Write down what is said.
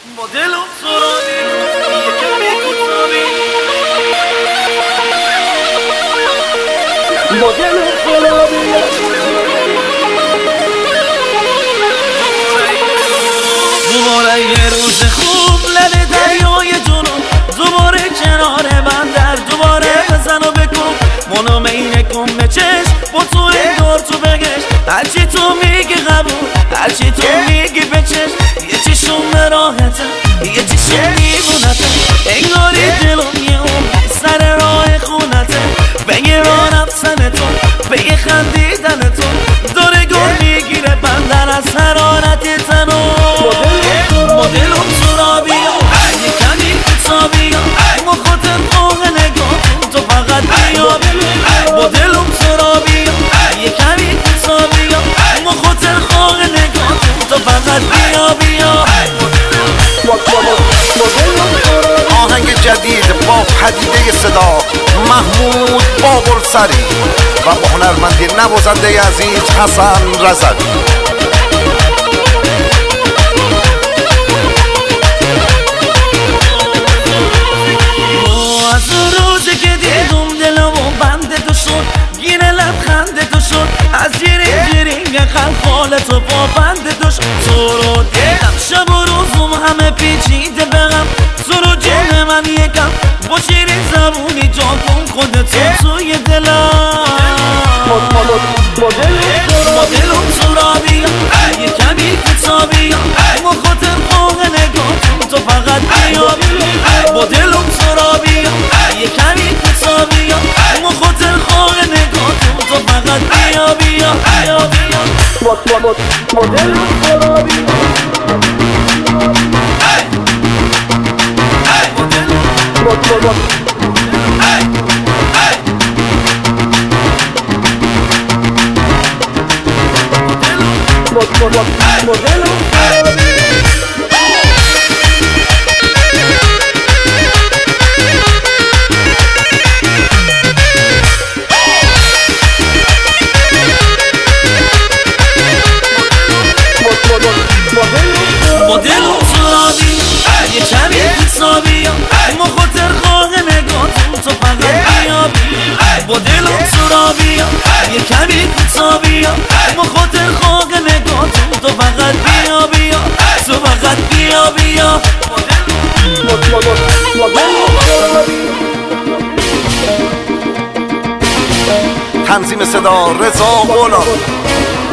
مدلم سرابی یکمی کتابی مدلم سرابی دوباره یه روز خوب لب دریای جنوب، دوباره کنار بندر، دوباره بزن و بکن منو مینه کن به چشم با تو انگار تو بگش، هرچی تو میگی قبول، هرچی تو میگی به چشم، یه چیشون به راحتم یه چیشون میبونتم، انگاری دلم یه اون سر راه خونته، بگه راه رفتن تو بگه خندیدن تو داره گل میگیره بندر از حرارت تنو مدلم سرابی یه کمی کتابی ما خاطر خواه نگاه تو فقط بیا مدلم سرابی یه کمی کتابی ما خاطر خواه نگاه تو فقط بیا آهنگ جدید با پدیده صدا محمود بابرسری و با هنرمندی نوازنده عزیز حسن رضوی. از اون روزی که دیدم دلمو بند تو شد، گیره لبخند تو شد، از جیرینگ خلخال تو با بند تو شد، تو رو دیدم شب و روزم همه پیچیده بغم، تو رو جون من یکم با شیرین زبونی جا کن خودتو توی دلم مدلم سرابی یه کمی کتابی ما خاطر خواه نگاه تو فقط بیا مدلم سرابی یه کمی کتابی ما خاطر خواه نگاه تو فقط بیا مدلم سرابی مدلم سرابی یه کمی کتابی ما خاطر خواه نگاه تو فقط بیا مدلم سرابی یه کمی کتابی ما خاطر خواه نگاه تو فقط بیا تو فقط بیا تنظیم صدا رضا غلام.